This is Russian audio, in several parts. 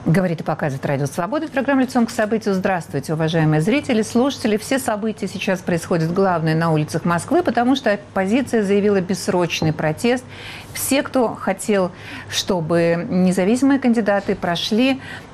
Говорит и показывает Радио Свобода. Программа «Лицом к событию». Здравствуйте, уважаемые зрители, слушатели. Все события сейчас происходят, главное, на улицах Москвы, потому что оппозиция заявила бессрочный протест. Все, кто хотел, чтобы независимые кандидаты пошли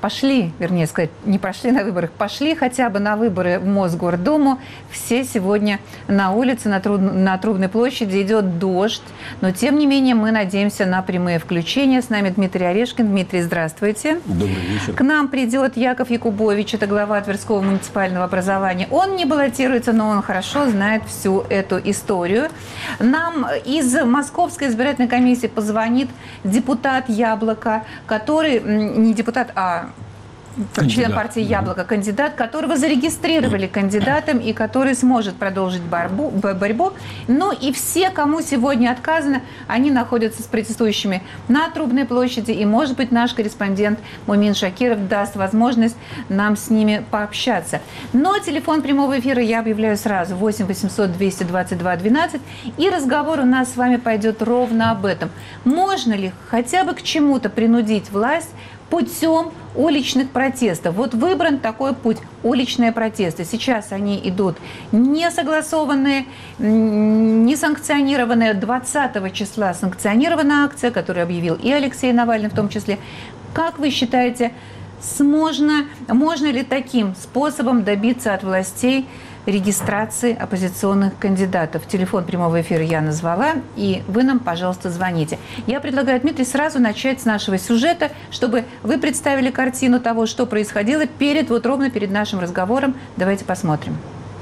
хотя бы на выборы в Мосгордуму, все сегодня на улице, на Трубной площади идет дождь. Но, тем не менее, мы надеемся на прямые включения. С нами Дмитрий Орешкин. Дмитрий, здравствуйте. Добрый вечер. К нам придет Яков Якубович, это глава Тверского муниципального образования. Он не баллотируется, но он хорошо знает всю эту историю. Нам из Московской избирательной комиссии позвонит депутат «Яблоко», который, не депутат, а член партии «Яблоко», кандидат, которого зарегистрировали кандидатом и который сможет продолжить борьбу. Ну и все, кому сегодня отказано, они находятся с протестующими на Трубной площади. И, может быть, наш корреспондент Мумин Шакиров даст возможность нам с ними пообщаться. Но телефон прямого эфира я объявляю сразу. 8 800 222 12. И разговор у нас с вами пойдет ровно об этом. Можно ли хотя бы к чему-то принудить власть путем уличных протестов? Вот выбран такой путь – уличные протесты. Сейчас они идут не согласованные, не санкционированные. 20 числа санкционирована акция, которую объявил и Алексей Навальный в том числе. Как вы считаете, можно ли таким способом добиться от властей регистрации оппозиционных кандидатов? Телефон прямого эфира я назвала, и вы нам, пожалуйста, звоните. Я предлагаю, Дмитрий, сразу начать с нашего сюжета, чтобы вы представили картину того, что происходило ровно перед нашим разговором. Давайте посмотрим.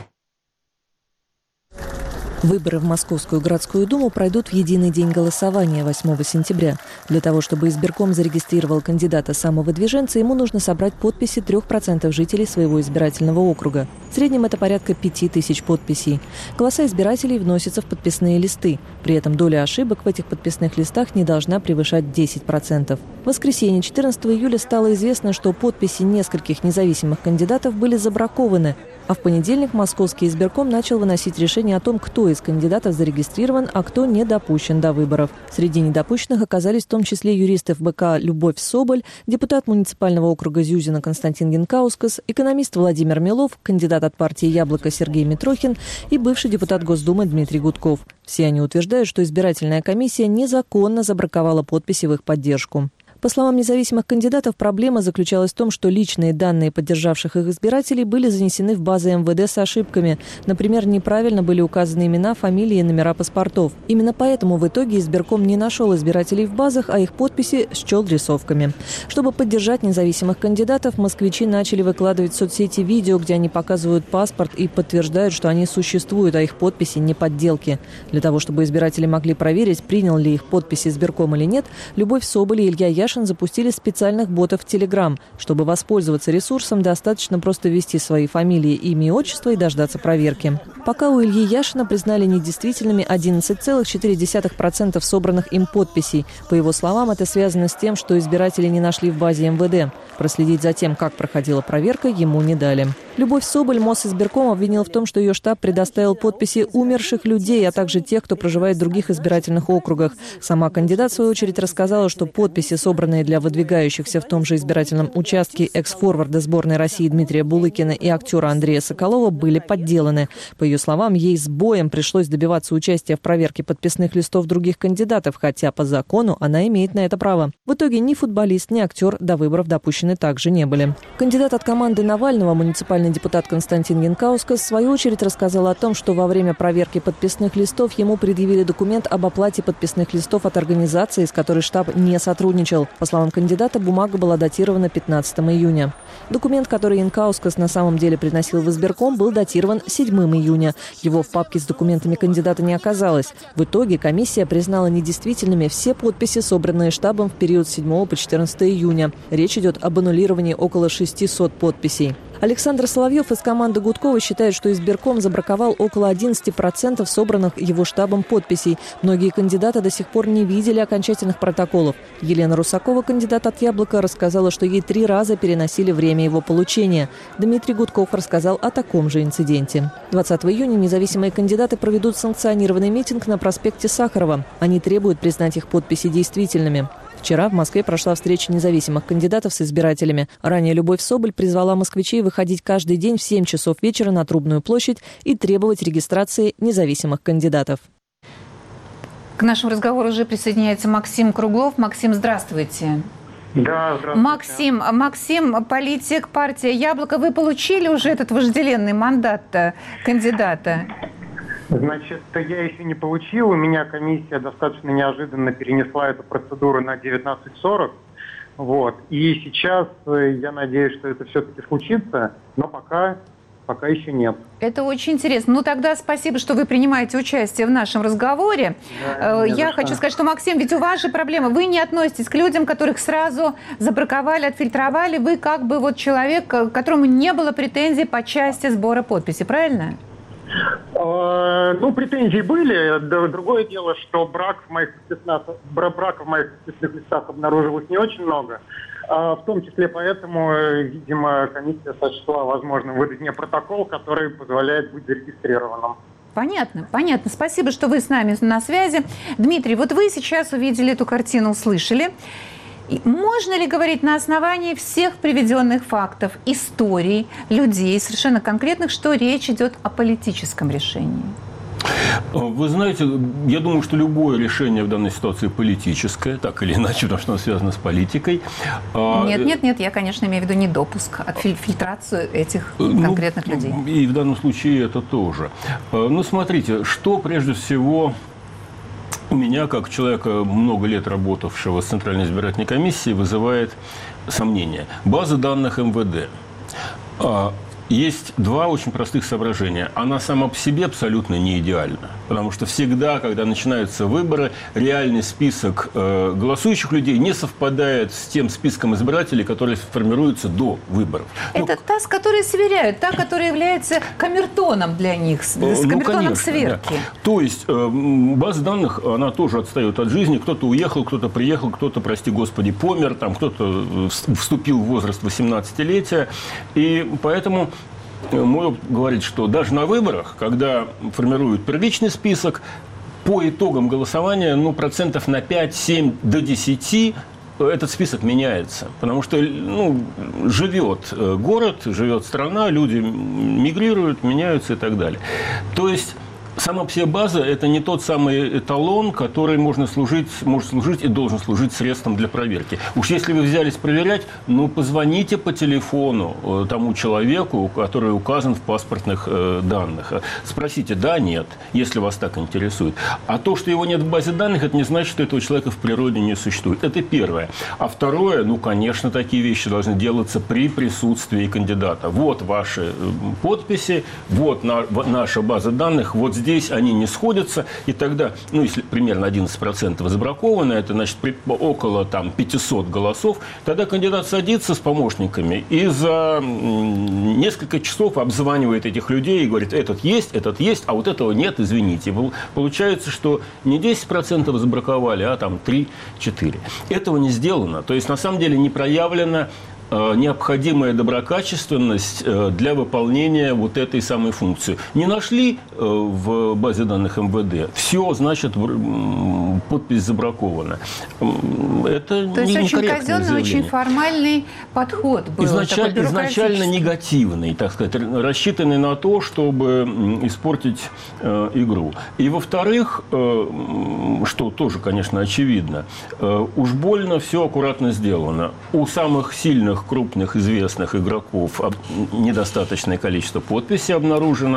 Выборы в Московскую городскую думу пройдут в единый день голосования 8 сентября. Для того, чтобы избирком зарегистрировал кандидата самовыдвиженца, ему нужно собрать подписи 3% жителей своего избирательного округа. В среднем это порядка 5000 подписей. Голоса избирателей вносятся в подписные листы. При этом доля ошибок в этих подписных листах не должна превышать 10%. В воскресенье, 14 июля, стало известно, что подписи нескольких независимых кандидатов были забракованы. А в понедельник московский избирком начал выносить решение о том, кто из кандидатов зарегистрирован, а кто не допущен до выборов. Среди недопущенных оказались в том числе юристы ФБК Любовь Соболь, депутат муниципального округа Зюзина Константин Янкаускас, экономист Владимир Милов, кандидат от партии «Яблоко» Сергей Митрохин и бывший депутат Госдумы Дмитрий Гудков. Все они утверждают, что избирательная комиссия незаконно забраковала подписи в их поддержку. По словам независимых кандидатов, проблема заключалась в том, что личные данные поддержавших их избирателей были занесены в базы МВД с ошибками. Например, неправильно были указаны имена, фамилии и номера паспортов. Именно поэтому в итоге избирком не нашел избирателей в базах, а их подписи счел рисовками. Чтобы поддержать независимых кандидатов, москвичи начали выкладывать в соцсети видео, где они показывают паспорт и подтверждают, что они существуют, а их подписи не подделки. Для того, чтобы избиратели могли проверить, принял ли их подписи избирком или нет, Любовь Соболь и Илья Яшин запустили специальных ботов в Telegram. Чтобы воспользоваться ресурсом, достаточно просто ввести свои фамилии, имя и отчество и дождаться проверки. Пока у Ильи Яшина признали недействительными 11,4% собранных им подписей. По его словам, это связано с тем, что избиратели не нашли в базе МВД. Проследить за тем, как проходила проверка, ему не дали. Любовь Соболь Мосизбирком обвинил в том, что ее штаб предоставил подписи умерших людей, а также тех, кто проживает в других избирательных округах. Сама кандидат, в свою очередь, рассказала, что подписи, собранные для выдвигающихся в том же избирательном участке экс-форварда сборной России Дмитрия Булыкина и актера Андрея Соколова, были подделаны. По ее словам, ей с боем пришлось добиваться участия в проверке подписных листов других кандидатов, хотя по закону она имеет на это право. В итоге ни футболист, ни актер до выборов допущены также не были. Кандидат от команды Навального, муниципальный депутат Константин Янкаускас, в свою очередь рассказал о том, что во время проверки подписных листов ему предъявили документ об оплате подписных листов от организации, с которой штаб не сотрудничал. По словам кандидата, бумага была датирована 15 июня. Документ, который Янкаускас на самом деле приносил в избирком, был датирован 7 июня. Его в папке с документами кандидата не оказалось. В итоге комиссия признала недействительными все подписи, собранные штабом в период с 7 по 14 июня. Речь идет об аннулировании около 600 подписей. Александр Соловьев из команды Гудкова считает, что избирком забраковал около 11% собранных его штабом подписей. Многие кандидаты до сих пор не видели окончательных протоколов. Елена Русакова, кандидат от «Яблока», рассказала, что ей 3 раза переносили время его получения. Дмитрий Гудков рассказал о таком же инциденте. 20 июня независимые кандидаты проведут санкционированный митинг на проспекте Сахарова. Они требуют признать их подписи действительными. Вчера в Москве прошла встреча независимых кандидатов с избирателями. Ранее Любовь Соболь призвала москвичей выходить каждый день в 7 часов вечера на Трубную площадь и требовать регистрации независимых кандидатов. К нашему разговору уже присоединяется Максим Круглов. Максим, здравствуйте. Да, здравствуйте. Максим, политик, партия «Яблоко». Вы получили уже этот вожделенный мандат кандидата? Значит, я еще не получил. У меня комиссия достаточно неожиданно перенесла эту процедуру на 19:40. Вот. И сейчас я надеюсь, что это все-таки случится, но пока еще нет. Это очень интересно. Ну, тогда спасибо, что вы принимаете участие в нашем разговоре. Да, я хочу сказать, что, Максим, ведь у вас же проблема. Вы не относитесь к людям, которых сразу забраковали, отфильтровали. Вы как бы вот человек, к которому не было претензий по части сбора подписей, правильно? Ну, претензии были. Другое дело, что браков в моих подписных листах обнаружилось не очень много. В том числе поэтому, видимо, комиссия сочла возможным выдать мне протокол, который позволяет быть зарегистрированным. Понятно. Спасибо, что вы с нами на связи. Дмитрий, вот вы сейчас увидели эту картину, услышали. Можно ли говорить на основании всех приведенных фактов, историй, людей, совершенно конкретных, что речь идет о политическом решении? Вы знаете, я думаю, что любое решение в данной ситуации политическое, так или иначе, потому что оно связано с политикой. Нет, я, конечно, имею в виду не допуск, а фильтрацию этих конкретных людей. И в данном случае это тоже. Ну, смотрите, что прежде всего у меня, как человека, много лет работавшего с Центральной избирательной комиссией, вызывает сомнения. База данных МВД. Есть два очень простых соображения. Она сама по себе абсолютно не идеальна. Потому что всегда, когда начинаются выборы, реальный список голосующих людей не совпадает с тем списком избирателей, который формируется до выборов. Это та, с которой сверяют, та, которая является камертоном для них, с камертоном сверки. Да. То есть база данных, она тоже отстает от жизни. Кто-то уехал, кто-то приехал, кто-то, прости господи, помер, там, кто-то вступил в возраст 18-летия. И поэтому мой опыт говорит, что даже на выборах, когда формируют первичный список, по итогам голосования, процентов на 5-7 до 10 этот список меняется. Потому что живет город, живет страна, люди мигрируют, меняются и так далее. То есть сама по себе база – это не тот самый эталон, который может служить и должен служить средством для проверки. Уж если вы взялись проверять, позвоните по телефону тому человеку, который указан в паспортных данных. Спросите, да, нет, если вас так интересует. А то, что его нет в базе данных, это не значит, что этого человека в природе не существует. Это первое. А второе, конечно, такие вещи должны делаться при присутствии кандидата. Вот ваши подписи, вот наша база данных, вот здесь они не сходятся, и тогда, если примерно 11% забраковано, это значит около 500 голосов, тогда кандидат садится с помощниками и за несколько часов обзванивает этих людей и говорит, этот есть, а вот этого нет, извините. Получается, что не 10% забраковали, а 3-4. Этого не сделано. То есть, на самом деле, не проявлена необходимая доброкачественность для выполнения вот этой самой функции. Не нашли в базе данных МВД, все, значит, подпись забракована. Это то есть очень казенный, очень формальный подход был. Изначально негативный, так сказать, рассчитанный на то, чтобы испортить игру. И, во-вторых, что тоже, конечно, очевидно, уж больно все аккуратно сделано. У самых сильных, крупных, известных игроков недостаточное количество подписей обнаружено.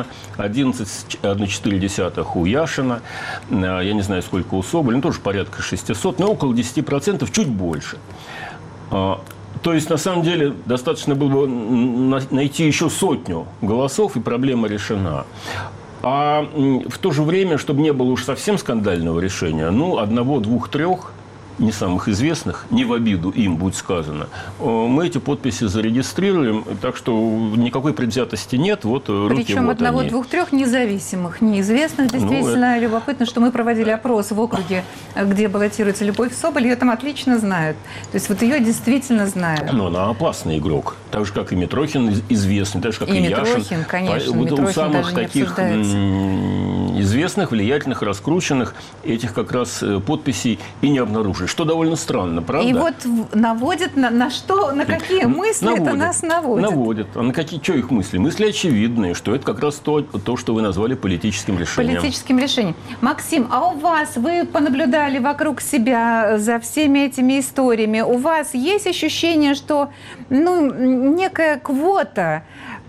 11,4 у Яшина. Я не знаю, сколько у Соболя. Тоже порядка 600. Но около 10%, чуть больше. То есть, на самом деле, достаточно было бы найти еще 100 голосов, и проблема решена. А в то же время, чтобы не было уж совсем скандального решения, 1, 2, 3 не самых известных, не в обиду им, будь сказано, мы эти подписи зарегистрируем, так что никакой предвзятости нет, вот руки причем вот 1, 2, 3 независимых, неизвестных. Действительно, любопытно, что мы проводили опрос в округе, где баллотируется Любовь Соболь, ее там отлично знают. То есть вот ее действительно знают. Она опасный игрок. Так же, как и Митрохин известный, так же, как и Яшин. Митрохин, конечно. Вот у самых таких известных, влиятельных, раскрученных этих как раз подписей и не обнаружили. Что довольно странно, правда? И вот наводит на что, на какие мысли это нас наводит? Наводит. А на какие, что их мысли? Мысли очевидные, что это как раз то, что вы назвали политическим решением. Политическим решением. Максим, а у вас, вы понаблюдали вокруг себя за всеми этими историями, у вас есть ощущение, что некая квота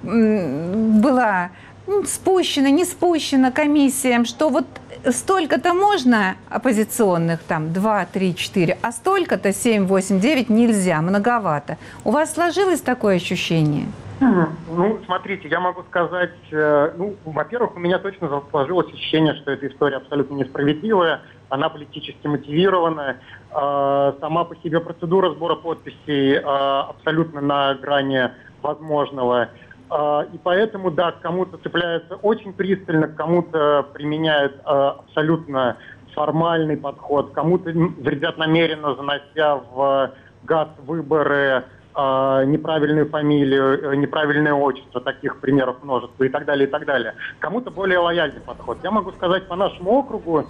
была спущена, не спущена комиссиям, что вот столько-то можно оппозиционных, там, 2, 3, 4, а столько-то, 7, 8, 9 нельзя, многовато. У вас сложилось такое ощущение? Ну, смотрите, я могу сказать, во-первых, у меня точно сложилось ощущение, что эта история абсолютно несправедливая, она политически мотивирована, сама по себе процедура сбора подписей абсолютно на грани возможного. И поэтому, да, к кому-то цепляются очень пристально, к кому-то применяют абсолютно формальный подход, кому-то вредят намеренно, занося в ГАС выборы неправильную фамилию, неправильное отчество, таких примеров множество и так далее, и так далее. Кому-то более лояльный подход. Я могу сказать, по нашему округу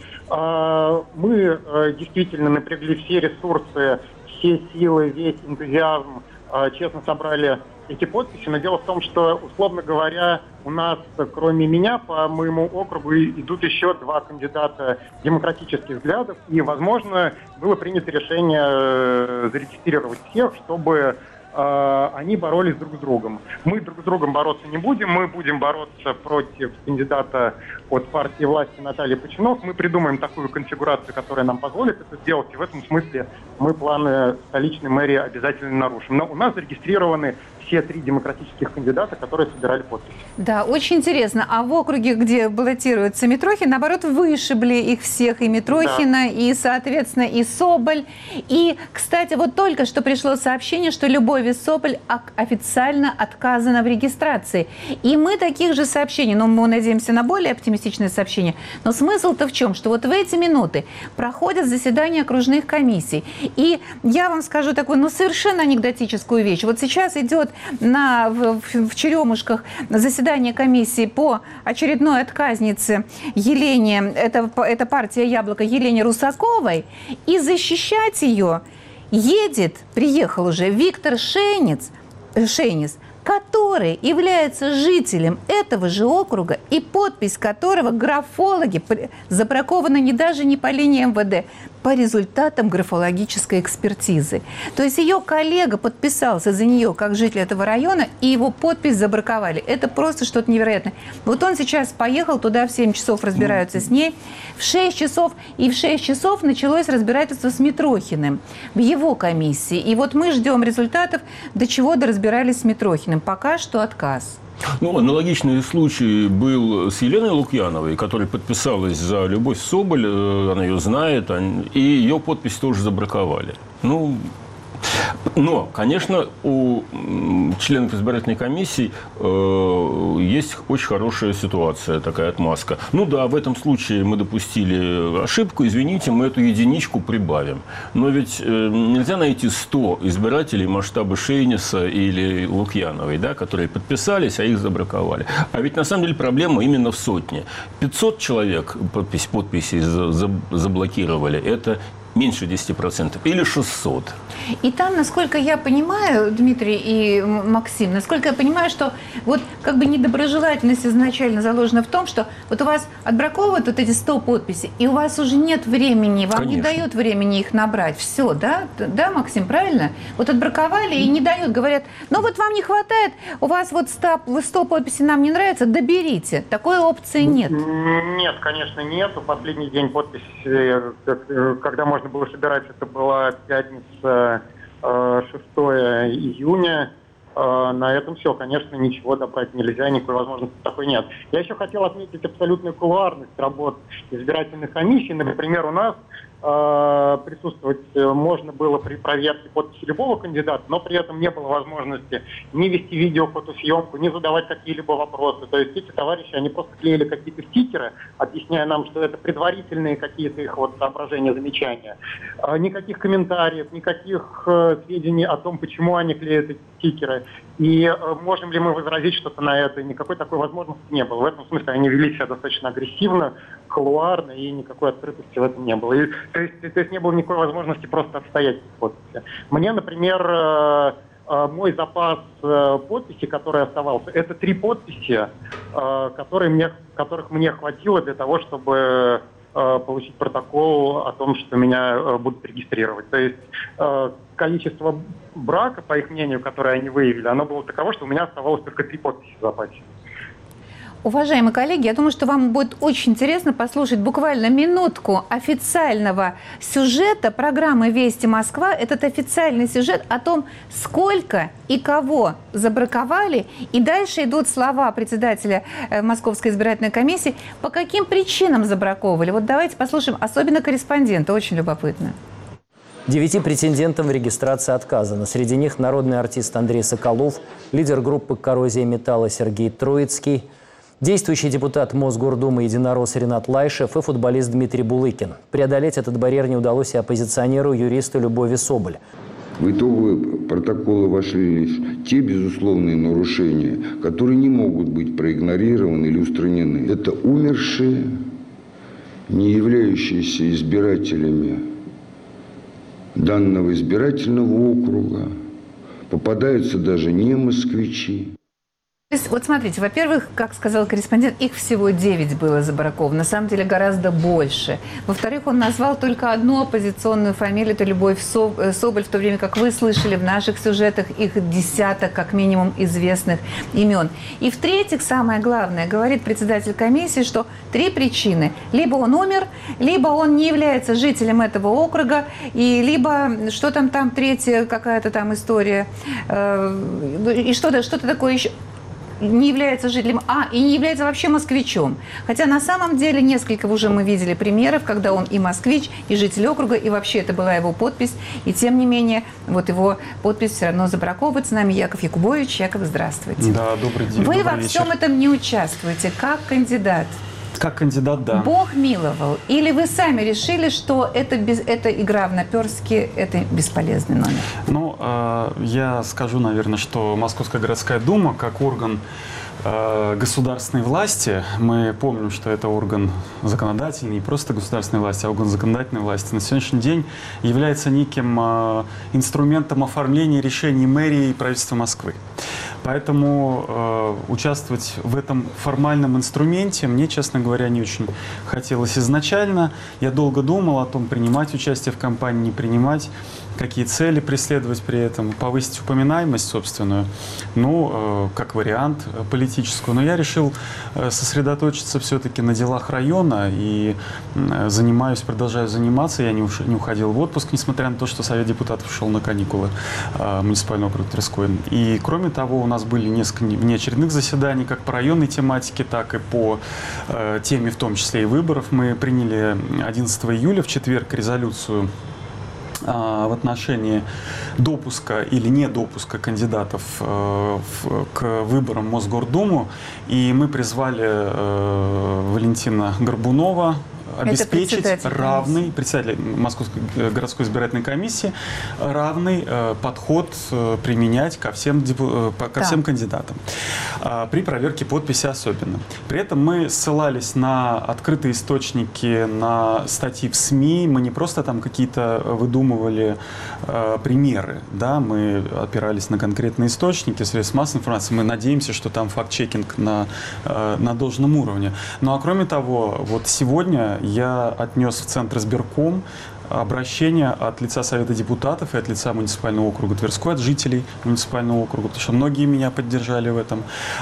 мы действительно напрягли все ресурсы, все силы, весь энтузиазм, честно собрали эти подписи, но дело в том, что, условно говоря, у нас, кроме меня, по моему округу идут еще 2 кандидата демократических взглядов, и, возможно, было принято решение зарегистрировать всех, чтобы они боролись друг с другом. Мы друг с другом бороться не будем, мы будем бороться против кандидата от партии власти Натальи Починок. Мы придумаем такую конфигурацию, которая нам позволит это сделать, и в этом смысле мы планы столичной мэрии обязательно нарушим. Но у нас зарегистрированы все 3 демократических кандидата, которые собирали подписи. Да, очень интересно. А в округе, где баллотируется Митрохин, наоборот, вышибли их всех, и Митрохина, и, соответственно, и Соболь. И, кстати, вот только что пришло сообщение, что Любовь Соболь официально отказана в регистрации. И мы таких же сообщений, но мы надеемся на более оптимистичное сообщение. Но смысл-то в чем? Что вот в эти минуты проходят заседания окружных комиссий. И я вам скажу такую, совершенно анекдотическую вещь. Вот сейчас идет в Черемушках заседание комиссии по очередной отказнице Елене, это партия «Яблоко», Елене Русаковой, и защищать ее приехал уже Виктор Шейнис, который является жителем этого же округа, и подпись которого графологи забракованы даже не по линии МВД, по результатам графологической экспертизы. То есть ее коллега подписался за нее как житель этого района, и его подпись забраковали. Это просто что-то невероятное. Вот он сейчас поехал туда, в 7 часов разбираются с ней, в 6 часов, и в 6 часов началось разбирательство с Митрохиным в его комиссии. И вот мы ждем результатов, до чего доразбирались с Митрохиным. Пока что отказ. Аналогичный случай был с Еленой Лукьяновой, которая подписалась за Любовь Соболь, она ее знает, и ее подпись тоже забраковали. Но, конечно, у членов избирательной комиссии есть очень хорошая ситуация, такая отмазка. В этом случае мы допустили ошибку, извините, мы эту единичку прибавим. Но ведь нельзя найти 100 избирателей масштаба Шейниса или Лукьяновой, которые подписались, а их забраковали. А ведь на самом деле проблема именно в сотне. 500 человек подписей заблокировали, это меньше 10%, или 600. И там, насколько я понимаю, Дмитрий и Максим, насколько я понимаю, что вот как бы недоброжелательность изначально заложена в том, что вот у вас отбраковывают вот эти 100 подписей, и у вас уже нет времени, вам Конечно. не дают времени их набрать. Все, да? Да, Максим, правильно? Вот отбраковали и не дают, говорят, вот вам не хватает, у вас вот 100 подписей нам не нравится, доберите. Такой опции нет. Нет, конечно, нет. В последний день подписи, когда можно было собирать, это была пятница, 6 июня. На этом все, конечно, ничего добрать нельзя, никакой возможности такой нет. Я еще хотел отметить абсолютную кулуарность работ избирательных комиссий. Например, у нас присутствовать можно было при проверке подписи любого кандидата, но при этом не было возможности ни вести видео-фотосъемку, ни задавать какие-либо вопросы. То есть эти товарищи, они просто клеили какие-то стикеры, объясняя нам, что это предварительные какие-то их вот соображения, замечания. Никаких комментариев, никаких сведений о том, почему они клеят эти стикеры. И можем ли мы возразить что-то на это? Никакой такой возможности не было. В этом смысле они вели себя достаточно агрессивно, колуарно, и никакой открытости в этом не было. То есть не было никакой возможности просто отстоять подписи. Мне, например, мой запас подписей, который оставался, это 3 подписи, которых мне хватило для того, чтобы получить протокол о том, что меня будут регистрировать. То есть количество брака, по их мнению, которое они выявили, оно было таково, что у меня оставалось только 3 подписи в запасе. Уважаемые коллеги, я думаю, что вам будет очень интересно послушать буквально минутку официального сюжета программы «Вести Москва». Этот официальный сюжет о том, сколько и кого забраковали. И дальше идут слова председателя Московской избирательной комиссии, по каким причинам забраковывали. Вот давайте послушаем, особенно корреспондента, очень любопытно. 9 претендентам в регистрации отказано. Среди них народный артист Андрей Соколов, лидер группы «Коррозия металла» Сергей Троицкий, действующий депутат Мосгордумы единорос Ренат Лайшев и футболист Дмитрий Булыкин. Преодолеть этот барьер не удалось и оппозиционеру, юристу Любови Соболь. В итоговые протоколы вошли лишь те безусловные нарушения, которые не могут быть проигнорированы или устранены. Это умершие, не являющиеся избирателями данного избирательного округа. Попадаются даже не москвичи. Вот смотрите, во-первых, как сказал корреспондент, их всего 9 было забраковано, на самом деле гораздо больше. Во-вторых, он назвал только одну оппозиционную фамилию, это Любовь Соболь, в то время как вы слышали в наших сюжетах их десяток, как минимум, известных имен. И в-третьих, самое главное, говорит председатель комиссии, что 3 причины. Либо он умер, либо он не является жителем этого округа, и либо что там третья какая-то там история, и что-то такое еще. Не является жителем, и не является вообще москвичом. Хотя на самом деле несколько уже мы видели примеров, когда он и москвич, и житель округа, и вообще это была его подпись. И тем не менее, вот его подпись все равно забраковывает. С нами Яков Якубович. Яков, здравствуйте. Да, добрый день. Вы во вечер. всем этом не участвуете, как кандидат. Как кандидат, да. Бог миловал. Или вы сами решили, что это игра в наперстки, это бесполезный номер? Ну, я скажу, наверное, что Московская городская дума, как орган государственной власти, мы помним, что это орган законодательный, не просто государственной власти, а орган законодательной власти, на сегодняшний день является неким инструментом оформления решений мэрии и правительства Москвы. Поэтому участвовать в этом формальном инструменте мне, честно говоря, не очень хотелось изначально. Я долго думал о том, принимать участие в кампании, не принимать, какие цели преследовать при этом, повысить упоминаемость собственную, ну, как вариант политическую. Но я решил сосредоточиться все-таки на делах района и продолжаю заниматься. Я не уходил в отпуск, несмотря на то, что Совет депутатов шел на каникулы муниципального округа Тверской. И кроме того, у нас были несколько внеочередных заседаний, как по районной тематике, так и по теме, в том числе и выборов. Мы приняли 11 июля, в четверг, резолюцию в отношении допуска или недопуска кандидатов к выборам в Мосгордуму. И мы призвали Валентина Горбунова обеспечить председатель Московской городской избирательной комиссии, равный подход применять ко всем кандидатам. При проверке подписи особенно. При этом мы ссылались на открытые источники, на статьи в СМИ. Мы не просто там какие-то выдумывали примеры. Да? Мы опирались на конкретные источники, средств массовой информации. Мы надеемся, что там факт-чекинг на должном уровне. Ну а кроме того, вот сегодня я отнес в Центр избирком обращение от лица Совета депутатов и от лица муниципального округа Тверской, от жителей муниципального округа, потому что многие меня поддержали в этом.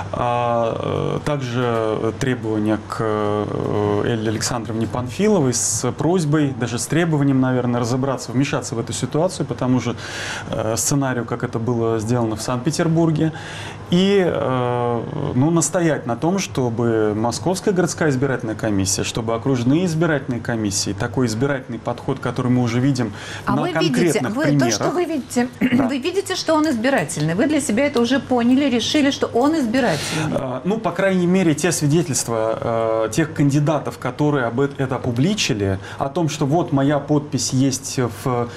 Также требования к Элле Александровне Панфиловой с просьбой, даже с требованием, наверное, разобраться, вмешаться в эту ситуацию по тому же сценарию, как это было сделано в Санкт-Петербурге, и настоять на том, чтобы Московская городская избирательная комиссия, чтобы окружные избирательные комиссии, такой избирательный подход, который который мы уже видим на конкретных примерах. То, что вы видите, вы видите, что он избирательный. Вы для себя это уже поняли, решили, что он избирательный. Ну, по крайней мере, те свидетельства тех кандидатов, которые это опубличили, о том, что вот моя подпись есть в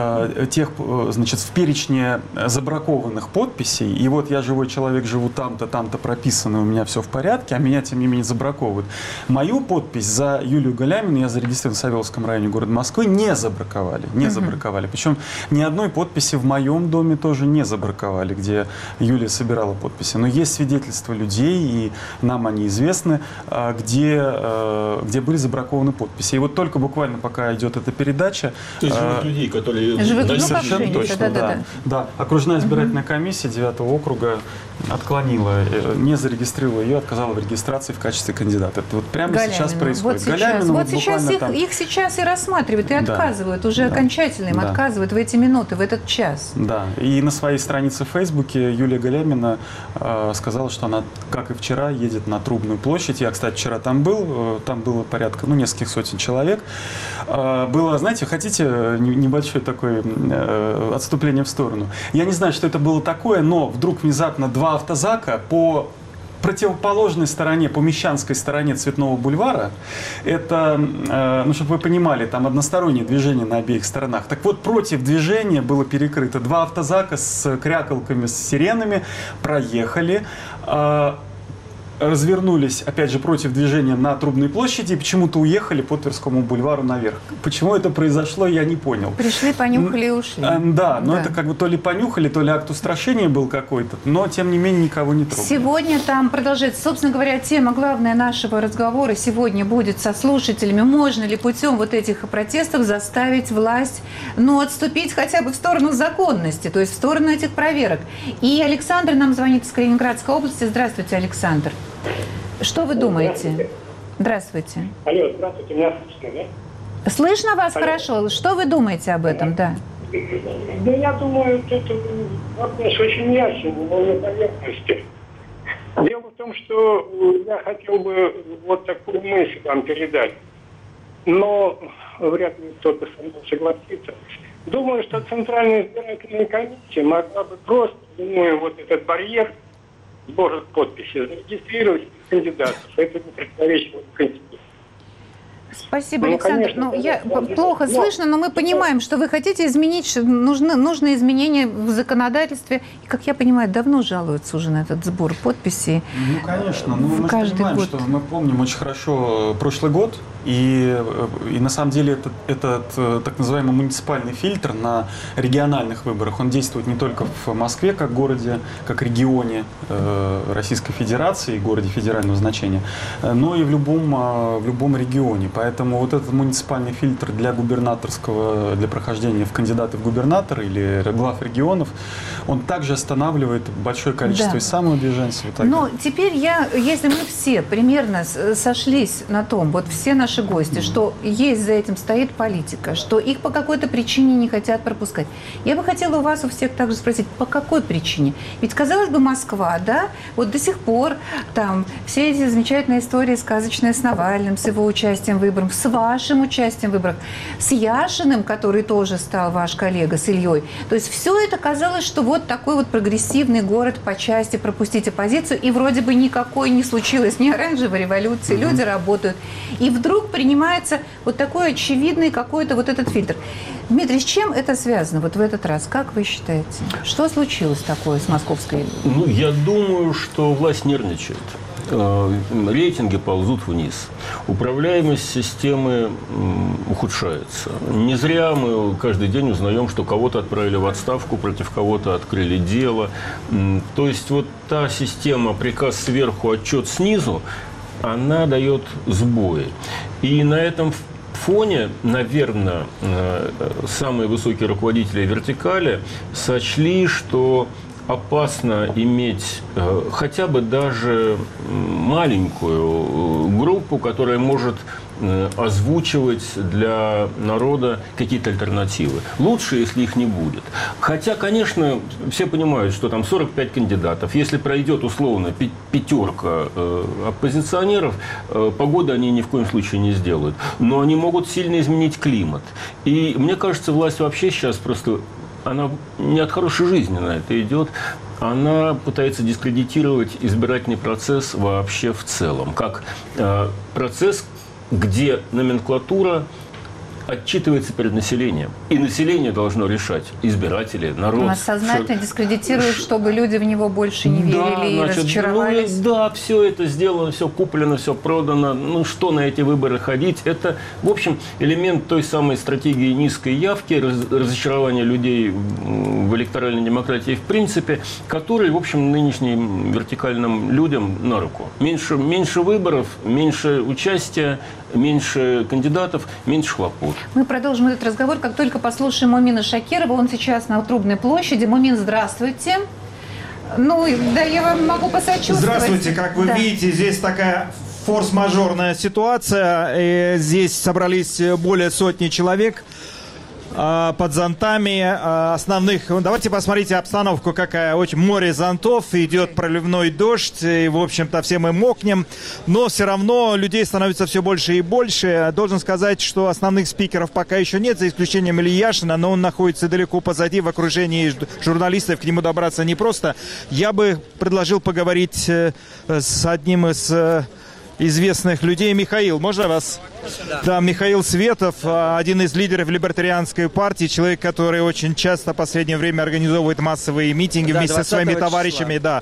в перечне забракованных подписей, и вот я живой человек, живу там-то, там-то прописано, у меня все в порядке, а меня, тем не менее, забраковывают. Мою подпись за Юлию Галямину, я зарегистрирован в Савеловском районе города Москвы, не забраковали. Не забраковали. Причем ни одной подписи в моем доме тоже не забраковали, где Юлия собирала подписи. Но есть свидетельства людей, и нам они известны, где были забракованы подписи. И вот только буквально пока идет эта передача... То есть живых людей, которые... Совершенно точно, да. Окружная избирательная комиссия 9-го округа отклонила, не зарегистрировала ее, отказала в регистрации в качестве кандидата. Это вот прямо сейчас происходит. Вот сейчас их сейчас и рассматривают, и отказывают, уже окончательно им отказывают в эти минуты, в этот час. Да, и на своей странице в Фейсбуке Юлия Галямина сказала, что она, как и вчера, едет на Трубную площадь. Я, кстати, вчера там было порядка, нескольких сотен человек. Было, знаете, хотите небольшое такое отступление в сторону? Я не знаю, что это было такое, но вдруг внезапно два автозака по противоположной стороне, по Мещанской стороне Цветного бульвара, это, чтобы вы понимали, там одностороннее движение на обеих сторонах. Так вот, против движения было перекрыто. Два автозака с крякалками, с сиренами проехали, развернулись, опять же, против движения на Трубной площади и почему-то уехали по Тверскому бульвару наверх. Почему это произошло, я не понял. Пришли, понюхали и ушли. Да, но это как бы то ли понюхали, то ли акт устрашения был какой-то, но, тем не менее, никого не трогали. Сегодня там продолжается, собственно говоря, тема главная нашего разговора сегодня будет со слушателями. Можно ли путем вот этих протестов заставить власть, отступить хотя бы в сторону законности, то есть в сторону этих проверок. И Александр нам звонит из Калининградской области. Здравствуйте, Александр. Что вы думаете? Здравствуйте. Алло, здравствуйте, меня слышно, да? Слышно вас хорошо. Что вы думаете об этом, да? Да я думаю, это вопрос очень ясен, но на поверхности. Дело в том, что я хотел бы вот такую мысль вам передать, но вряд ли кто-то со мной согласится. Думаю, что Центральная избирательная комиссия могла бы просто, вот этот барьер сбора подписей зарегистрировать кандидатов. Это не противоречит Конституции. Спасибо, Александр. Плохо слышно, но мы понимаем, что вы хотите изменить, нужны изменения в законодательстве. И, как я понимаю, давно жалуются уже на этот сбор подписей. Конечно. Мы понимаем, что мы помним очень хорошо прошлый год. И на самом деле этот так называемый муниципальный фильтр на региональных выборах, он действует не только в Москве, как городе, как регионе Российской Федерации, городе федерального значения, но и в любом регионе. Поэтому вот этот муниципальный фильтр для прохождения в кандидаты в губернаторы или глав регионов, он также останавливает большое количество и самовыдвиженцев. Но теперь если мы все примерно сошлись на том, вот все наши гости, что есть за этим стоит политика, что их по какой-то причине не хотят пропускать. Я бы хотела у вас у всех также спросить, по какой причине? Ведь, казалось бы, Москва, да, вот до сих пор там все эти замечательные истории сказочные с Навальным, с его участием в выборах, с вашим участием в выборах, с Яшиным, который тоже стал ваш коллега, с Ильей. То есть все это казалось, что вот такой вот прогрессивный город по части пропустить оппозицию, и вроде бы никакой не случилось, ни оранжевой революции, люди работают. И вдруг принимается вот такой очевидный какой-то вот этот фильтр. Дмитрий, с чем это связано вот в этот раз? Как вы считаете? Что случилось такое с московской? Я думаю, что власть нервничает. Рейтинги ползут вниз. Управляемость системы ухудшается. Не зря мы каждый день узнаем, что кого-то отправили в отставку, против кого-то открыли дело. То есть вот та система приказ сверху, отчет снизу, она дает сбои. И на этом фоне, наверное, самые высокие руководители вертикали сочли, что опасно иметь хотя бы даже маленькую группу, которая может озвучивать для народа какие-то альтернативы. Лучше, если их не будет. Хотя, конечно, все понимают, что там 45 кандидатов. Если пройдет условно пятерка оппозиционеров, погоды они ни в коем случае не сделают. Но они могут сильно изменить климат. И мне кажется, власть вообще сейчас просто... Она не от хорошей жизни на это идет. Она пытается дискредитировать избирательный процесс вообще в целом. Как процесс, где номенклатура отчитывается перед населением. И население должно решать. Избиратели, народ. Нас сознательно дискредитируют, чтобы люди в него больше не верили и разочаровались. Да, все это сделано, все куплено, все продано. Ну, что на эти выборы ходить? Это, в общем, элемент той самой стратегии низкой явки, разочарования людей в электоральной демократии в принципе, который, в общем, нынешним вертикальным людям на руку. Меньше выборов, меньше участия, меньше кандидатов, меньше хлопот. Мы продолжим этот разговор, как только послушаем Мумина Шакирова. Он сейчас на Трубной площади. Мумин, здравствуйте. Ну, да, я вам могу посочувствовать. Здравствуйте. Как вы видите, здесь такая форс-мажорная ситуация. Здесь собрались более сотни человек под зонтами основных. Давайте посмотрите обстановку какая. Очень море зонтов, идет проливной дождь, и, в общем-то, все мы мокнем. Но все равно людей становится все больше и больше. Должен сказать, что основных спикеров пока еще нет, за исключением Ильи Яшина, но он находится далеко позади, в окружении журналистов, к нему добраться непросто. Я бы предложил поговорить с одним из известных людей. Михаил, можно вас? Да, Михаил Светов, один из лидеров либертарианской партии, человек, который очень часто в последнее время организовывает массовые митинги вместе со своими товарищами. Да,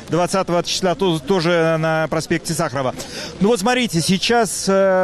20 числа тоже на проспекте Сахарова. Ну вот смотрите, сейчас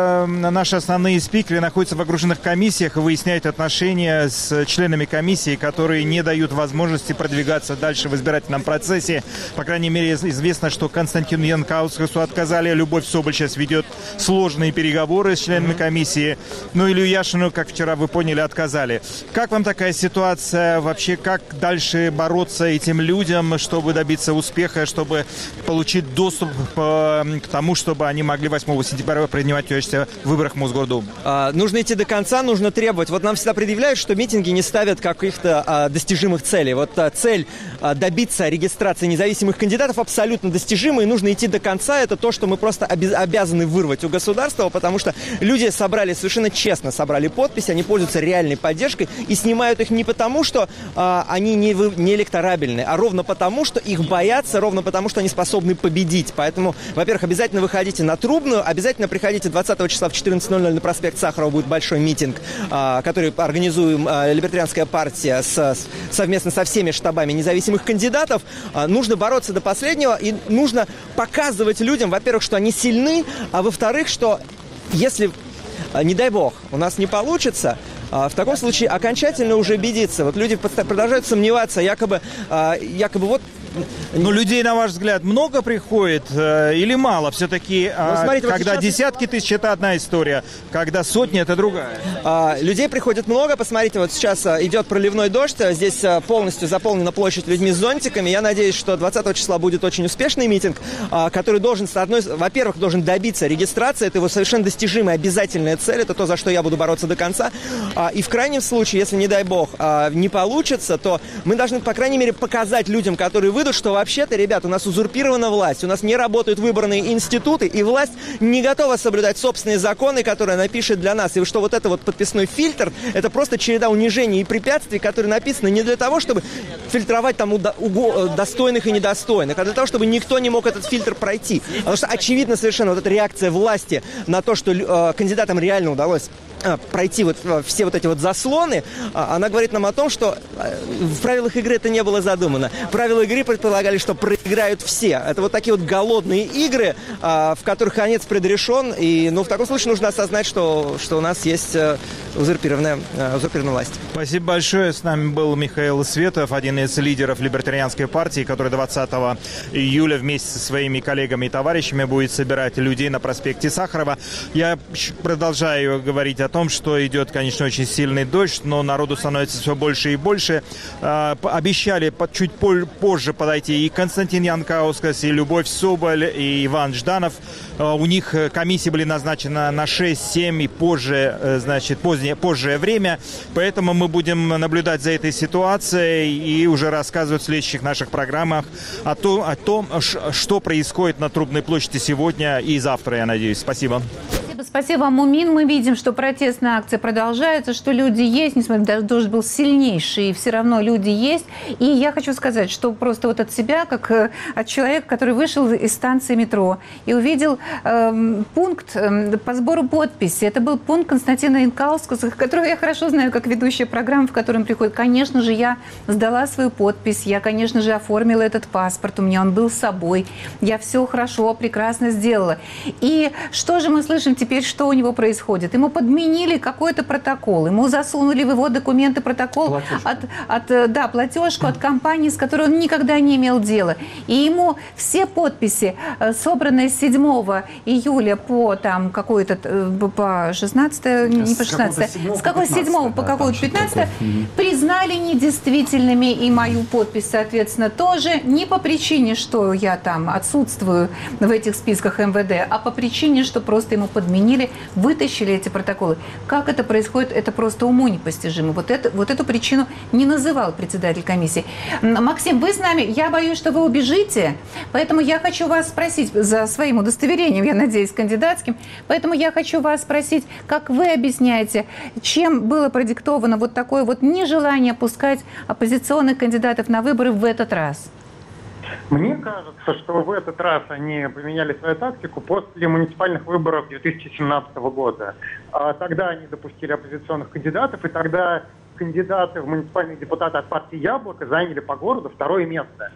наши основные спикеры находятся в окруженных комиссиях и выясняют отношения с членами комиссии, которые не дают возможности продвигаться дальше в избирательном процессе. По крайней мере, известно, что Константину Янкаускасу отказали, Любовь Соболь сейчас ведет сложные переговоры с членами комиссии. Ну, Илью Яшину, как вчера вы поняли, отказали. Как вам такая ситуация? Вообще, как дальше бороться этим людям, чтобы добиться успеха, чтобы получить доступ к тому, чтобы они могли 8 сентября принимать участие в выборах Мосгордумы? Нужно идти до конца, нужно требовать. Вот нам всегда предъявляют, что митинги не ставят каких-то достижимых целей. Вот цель добиться регистрации независимых кандидатов абсолютно достижима, и нужно идти до конца. Это то, что мы просто обязаны вырвать у государства, потому что люди совершенно честно собрали подписи, они пользуются реальной поддержкой и снимают их не потому, что они не электорабельны, а ровно потому, что их боятся, ровно потому, что они способны победить. Поэтому, во-первых, обязательно выходите на Трубную, обязательно приходите 20 числа в 14:00 на проспект Сахарова, будет большой митинг, который организуем Либертарианская партия совместно со всеми штабами независимых кандидатов. Нужно бороться до последнего и нужно показывать людям, во-первых, что они сильны, а во-вторых, что если, не дай бог, у нас не получится, в таком случае окончательно уже бедиться. Вот люди продолжают сомневаться, якобы вот... Но людей, на ваш взгляд, много приходит или мало? Все-таки, смотрите, когда вот десятки тысяч, это одна история, когда сотни, это другая. Людей приходит много. Посмотрите, вот сейчас идет проливной дождь, здесь полностью заполнена площадь людьми с зонтиками. Я надеюсь, что 20 числа будет очень успешный митинг, который должен, во-первых, должен добиться регистрации. Это его совершенно достижимая, обязательная цель. Это то, за что я буду бороться до конца. И в крайнем случае, если, не дай бог, не получится, то мы должны, по крайней мере, показать людям, которые выйдут, что вообще-то, ребят, у нас узурпирована власть, у нас не работают выборные институты, и власть не готова соблюдать собственные законы, которые она пишет для нас. И что вот это вот подписной фильтр, это просто череда унижений и препятствий, которые написаны не для того, чтобы фильтровать там достойных и недостойных, а для того, чтобы никто не мог этот фильтр пройти. Потому что очевидно совершенно вот эта реакция власти на то, что кандидатам реально удалось пройти вот все вот эти вот заслоны, она говорит нам о том, что в правилах игры это не было задумано. Правила игры предполагали, что проиграют все. Это вот такие вот голодные игры, в которых конец предрешен. И, в таком случае нужно осознать, что у нас есть узурпированная власть. Спасибо большое. С нами был Михаил Светов, один из лидеров Либертарианской партии, который 20 июля вместе со своими коллегами и товарищами будет собирать людей на проспекте Сахарова. Я продолжаю говорить о том, том, что идет, конечно, очень сильный дождь, но народу становится все больше и больше. Обещали чуть позже подойти и Константин Янкаускас, и Любовь Соболь, и Иван Жданов. У них комиссии были назначены на 6-7 и позже, значит, позже время. Поэтому мы будем наблюдать за этой ситуацией и уже рассказывать в следующих наших программах о том, что происходит на Трубной площади сегодня и завтра, я надеюсь. Спасибо. Спасибо вам, Мумин. Мы видим, что протестные акции продолжаются, что люди есть, несмотря на то, что дождь был сильнейший, все равно люди есть. И я хочу сказать, что просто вот от себя, как от человека, который вышел из станции метро и увидел пункт по сбору подписей. Это был пункт Константина Янкаускаса, которого я хорошо знаю как ведущая программы, в котором приходит. Конечно же, я сдала свою подпись, я, конечно же, оформила этот паспорт, у меня он был с собой. Я все хорошо, прекрасно сделала. И что же мы слышим теперь, что у него происходит? Ему подменили какой-то протокол, ему засунули в его документы протокол платежку от компании, с которой он никогда не имел дела. И ему все подписи, собранные с 7 июля по там какой-то, по 16, не по 16, с какого 7 по какого-то 15, признали недействительными, и мою подпись, соответственно, тоже, не по причине, что я там отсутствую в этих списках МВД, а по причине, что просто ему подменили, вытащили эти протоколы. Как это происходит, это просто уму непостижимо. Вот эту причину не называл председатель комиссии. Максим, вы с нами, я боюсь, что вы убежите, поэтому я хочу вас спросить, за своим удостоверением, я надеюсь, кандидатским, поэтому я хочу вас спросить, как вы объясняете, чем было продиктовано вот такое вот нежелание пускать оппозиционных кандидатов на выборы в этот раз? Мне кажется, что в этот раз они поменяли свою тактику после муниципальных выборов 2017 года. Тогда они допустили оппозиционных кандидатов, и тогда кандидаты в муниципальные депутаты от партии «Яблоко» заняли по городу 2-е место.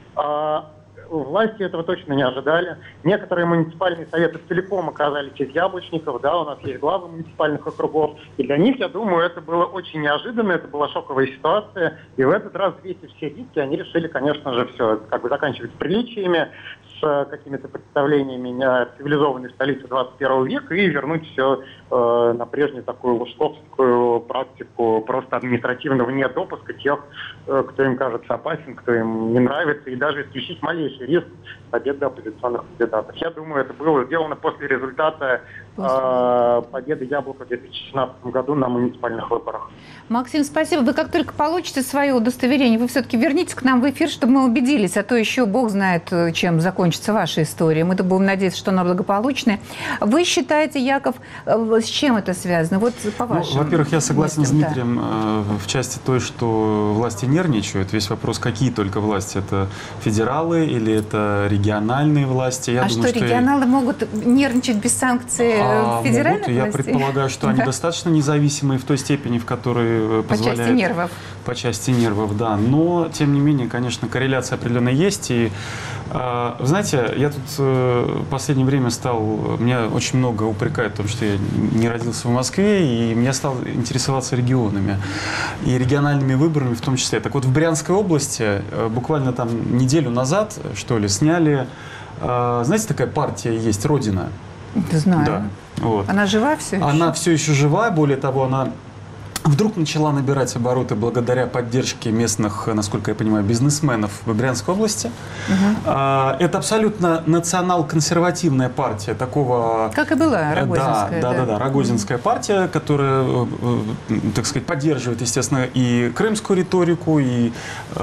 Власти этого точно не ожидали. Некоторые муниципальные советы целиком оказались из яблочников, да, у нас есть главы муниципальных округов, и для них, я думаю, это было очень неожиданно, это была шоковая ситуация, и в этот раз, взвесив все риски, они решили, конечно же, все, как бы заканчивать с приличиями, с какими-то представлениями цивилизованной столицы 21 века и вернуть все на прежнюю такую лужковскую практику просто административного недопуска тех, кто им кажется опасен, кто им не нравится, и даже исключить малейший риск победы оппозиционных кандидатов. Я думаю, это было сделано после результата победы «Яблока» в 2016 году на муниципальных выборах. Максим, спасибо. Вы как только получите свое удостоверение, вы все-таки вернитесь к нам в эфир, чтобы мы убедились, а то еще Бог знает, чем закончится ваша история. Мы-то будем надеяться, что она благополучная. Вы считаете, Яков, с чем это связано? Вот по-вашему. Ну, во-первых, я согласен с Дмитрием в части той, что власти нервничают. Весь вопрос, какие только власти. Это федералы или это региональные власти? Я думаю, что регионалы могут нервничать без санкций федеральных властей? Я предполагаю, что они достаточно независимые в той степени, в которой позволяет... По части нервов. По части нервов, да. Но, тем не менее, конечно, корреляция определенно есть. И, вы знаете, я тут в последнее время меня очень много упрекают в том, что я не родился в Москве, и меня стал интересоваться регионами. И региональными выборами в том числе. Так вот, в Брянской области буквально там неделю назад, что ли, сняли... Знаете, такая партия есть «Родина». Знаю. Да, вот. Она жива все еще? Она все еще жива, более того, она вдруг начала набирать обороты благодаря поддержке местных, насколько я понимаю, бизнесменов в Брянской области. Это абсолютно национал-консервативная партия такого... Как и была Рогозинская. Да, Рогозинская партия, которая, так сказать, поддерживает, естественно, и крымскую риторику, и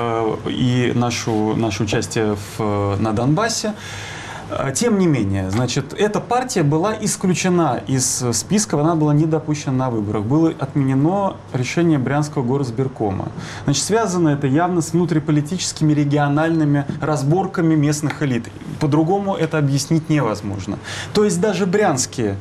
наше участие на Донбассе. Тем не менее, значит, эта партия была исключена из списков, она была не допущена на выборах. Было отменено решение Брянского горосбиркома. Значит, связано это явно с внутриполитическими региональными разборками местных элит. По-другому это объяснить невозможно. То есть даже брянские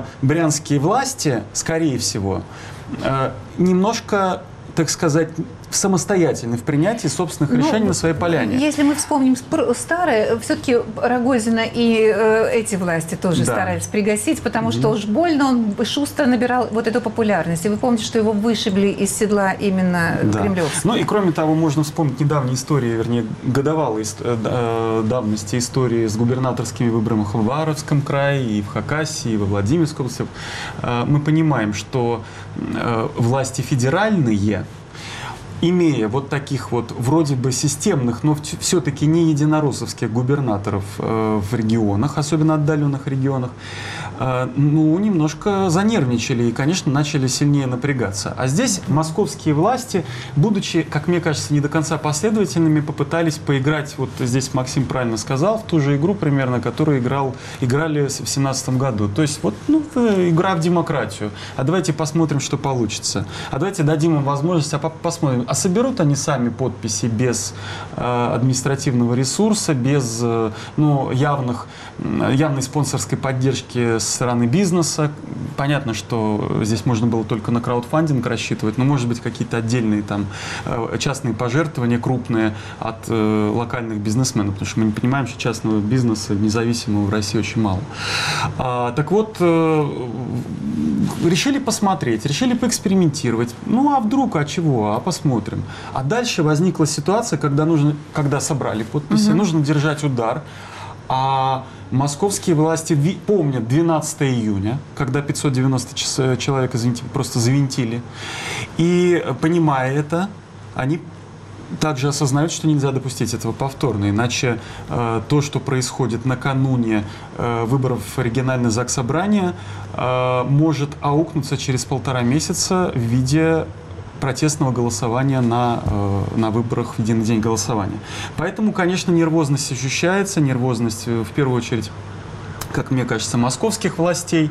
власти, скорее всего, немножко, так сказать, в самостоятельны в принятии собственных решений на своей поляне. Если мы вспомним старое, все-таки Рогозина и эти власти тоже старались пригасить, потому что уж больно он шустро набирал вот эту популярность. И вы помните, что его вышибли из седла именно кремлевские. Ну и кроме того, можно вспомнить недавние истории, вернее, годовалые давности истории с губернаторскими выборами в Хабаровском крае, и в Хакасии, и во Владимирской области. Мы понимаем, что власти федеральные, имея вот таких вот вроде бы системных, но все-таки не единороссовских губернаторов в регионах, особенно отдаленных регионах, ну, немножко занервничали и, конечно, начали сильнее напрягаться. А здесь московские власти, будучи, как мне кажется, не до конца последовательными, попытались поиграть, вот здесь Максим правильно сказал, в ту же игру примерно, которую играли в 2017 году. То есть вот, ну, игра в демократию. А давайте посмотрим, что получится. А давайте дадим им возможность, посмотрим, а соберут они сами подписи без административного ресурса, без явной спонсорской поддержки со стороны бизнеса. Понятно, что здесь можно было только на краудфандинг рассчитывать, но, может быть, какие-то отдельные там частные пожертвования крупные от локальных бизнесменов, потому что мы не понимаем, что частного бизнеса независимого в России очень мало. Так вот, решили посмотреть, решили поэкспериментировать. Ну, а вдруг, а чего? А посмотрим. А дальше возникла ситуация, когда собрали подписи, нужно держать удар. А московские власти помнят 12 июня, когда 590 человек, извините, просто завинтили. И, понимая это, они также осознают, что нельзя допустить этого повторно. Иначе то, что происходит накануне выборов в региональное заксобрание, может аукнуться через 1,5 месяца в виде протестного голосования на выборах в единый день голосования. Поэтому, конечно, нервозность ощущается, нервозность в первую очередь, как мне кажется, московских властей.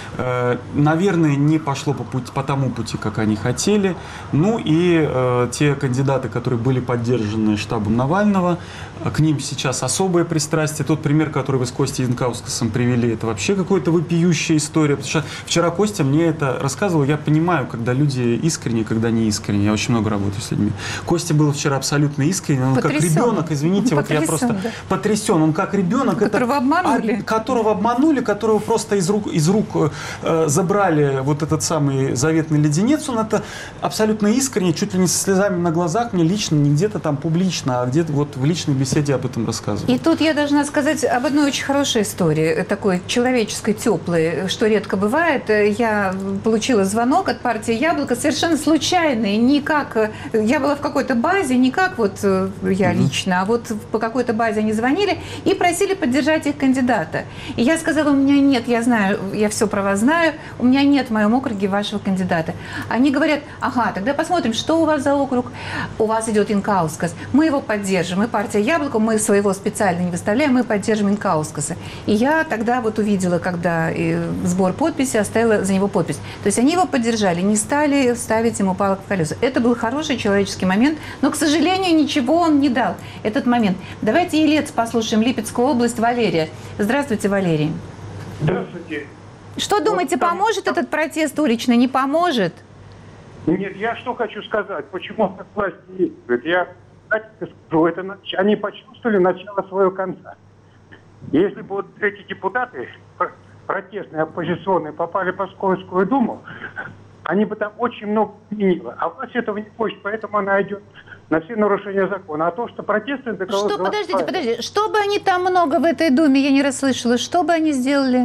Наверное, не пошло по тому пути, как они хотели. Ну и те кандидаты, которые были поддержаны штабом Навального, к ним сейчас особое пристрастие. Тот пример, который вы с Костей Янкаускасом привели, это вообще какая-то вопиющая история. Потому что вчера Костя мне это рассказывал. Я понимаю, когда люди искренне, когда не искренне. Я очень много работаю с людьми. Костя был вчера абсолютно искренне. Он как ребенок, извините, вот я просто потрясен. Он как ребенок, которого обманули, которого просто из рук забрали вот этот самый заветный леденец. Он это абсолютно искренне, чуть ли не со слезами на глазах, мне лично, не где-то там публично, а где-то вот в личной беседе об этом рассказывал. И тут я должна сказать об одной очень хорошей истории, такой человеческой, теплой, что редко бывает. Я получила звонок от партии «Яблоко» совершенно случайный, никак. Я была в какой-то базе, не как вот я лично, а вот по какой-то базе они звонили и просили поддержать их кандидата. И я сказала, у меня нет, я знаю, я все про вас знаю, у меня нет в моем округе вашего кандидата. Они говорят, ага, тогда посмотрим, что у вас за округ. У вас идет Янкаускас. Мы его поддержим. Мы партия «Яблоко», мы своего специально не выставляем, мы поддержим Янкаускаса. И я тогда вот увидела, когда сбор подписи, оставила за него подпись. То есть они его поддержали, не стали ставить ему палок в колеса. Это был хороший человеческий момент, но, к сожалению, ничего он не дал, этот момент. Давайте Елец послушаем, Липецкая область, Валерия. Здравствуйте, Валерий. Здравствуйте. Что думаете, поможет этот протест уличный, не поможет? Нет, я что хочу сказать, почему власти действуют. Я скажу, они почувствовали начало своего конца. Если бы вот эти депутаты, протестные, оппозиционные, попали в Московскую Думу, они бы там очень много изменили. А власть этого не хочет, поэтому она идет на все нарушения закона. А то, что протесты... Подождите. Что бы они там много в этой Думе, я не расслышала, что бы они сделали?